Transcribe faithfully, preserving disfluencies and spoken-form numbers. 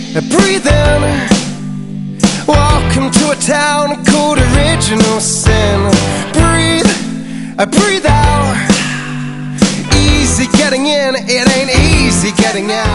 Breathe in. Welcome to a town called Original Sin. Breathe, breathe out. Easy getting in, it ain't easy getting out.